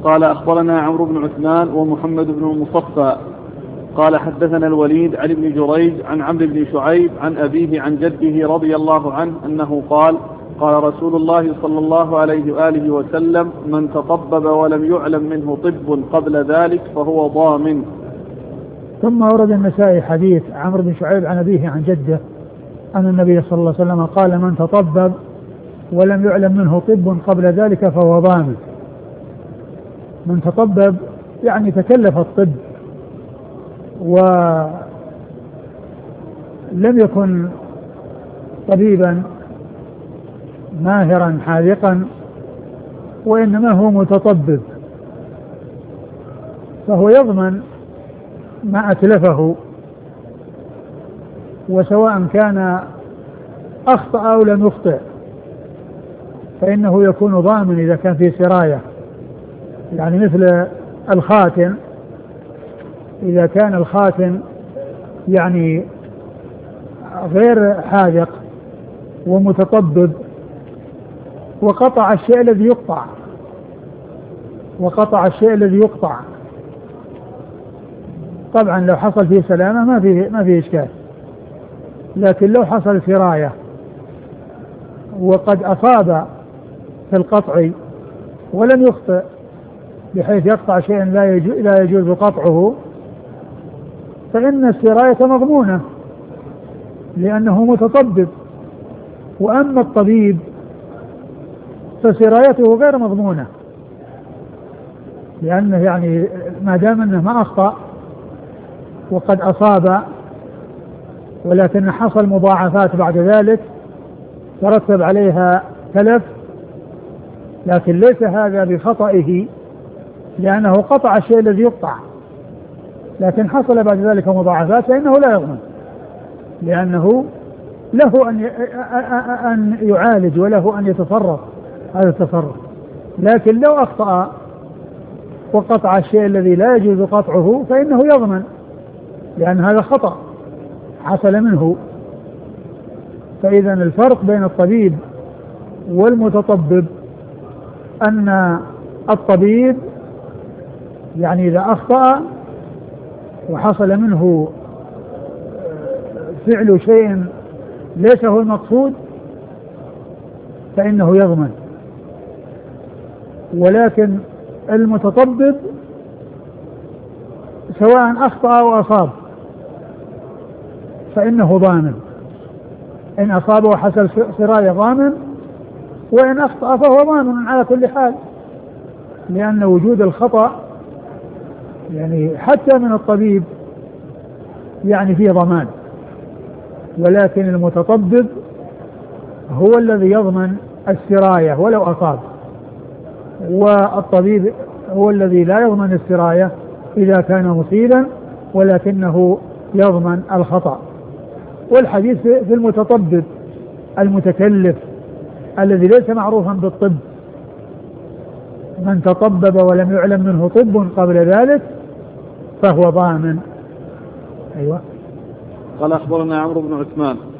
قال أخبرنا عمرو بن عثمان ومحمد بن المصفى قال حدثنا الوليد عن ابن جريج عن عمرو بن شعيب عن أبيه عن جده رضي الله عنه أنه قال قال رسول الله صلى الله عليه وآله وسلم من تطبب ولم يعلم منه طب قبل ذلك فهو ضامن. ثم ورد النسائي حديث عمرو بن شعيب عن أبيه عن جده أن النبي صلى الله عليه وسلم قال من تطبب ولم يعلم منه طب قبل ذلك فهو ضامن. من تطبب يعني تكلف الطب ولم يكن طبيبا ماهرا حاذقا وإنما هو متطبب فهو يضمن ما أتلفه، وسواء كان أخطأ أو لم يخطئ فإنه يكون ضامن إذا كان في سراية. يعني مثل الخاتم، إذا كان الخاتم يعني غير حاذق ومتطبب وقطع الشيء الذي يقطع طبعا لو حصل فيه سلامة ما فيه إشكال، لكن لو حصل سراية وقد أصاب في القطع ولم يخطئ بحيث يقطع شيئا لا يجوز قطعه فإن السراية مضمونة لأنه متطبب. وأما الطبيب فسرايته غير مضمونة، لأنه يعني ما دام أنه ما أخطأ وقد أصاب ولكن حصل مضاعفات بعد ذلك ترتب عليها تلف، لكن ليس هذا بخطئه لأنه قطع الشيء الذي يقطع، لكن حصل بعد ذلك مضاعفات فإنه لا يضمن، لأنه له أن يعالج وله أن يتصرف هذا التصرف. لكن لو أخطأ وقطع الشيء الذي لا يجوز قطعه فإنه يضمن، لأن هذا خطأ حصل منه. فإذا الفرق بين الطبيب والمتطبب أن الطبيب يعني إذا أخطأ وحصل منه فعل شيء ليس هو المقصود فإنه يضمن، ولكن المتطبب سواء أخطأ أو أصاب فإنه ضامن، إن أصاب وحصل سراية ضامن، وإن أخطأ فهو ضامن على كل حال، لأن وجود الخطأ يعني حتى من الطبيب يعني فيه ضمان، ولكن المتطبب هو الذي يضمن السراية ولو أصاب، والطبيب هو الذي لا يضمن السراية إذا كان مصيبا ولكنه يضمن الخطأ. والحديث في المتطبب المتكلف الذي ليس معروفا بالطب، من تطبب ولم يعلم منه طب قبل ذلك فهو ضامن. أيوة. قال أخبرنا عمرو بن عثمان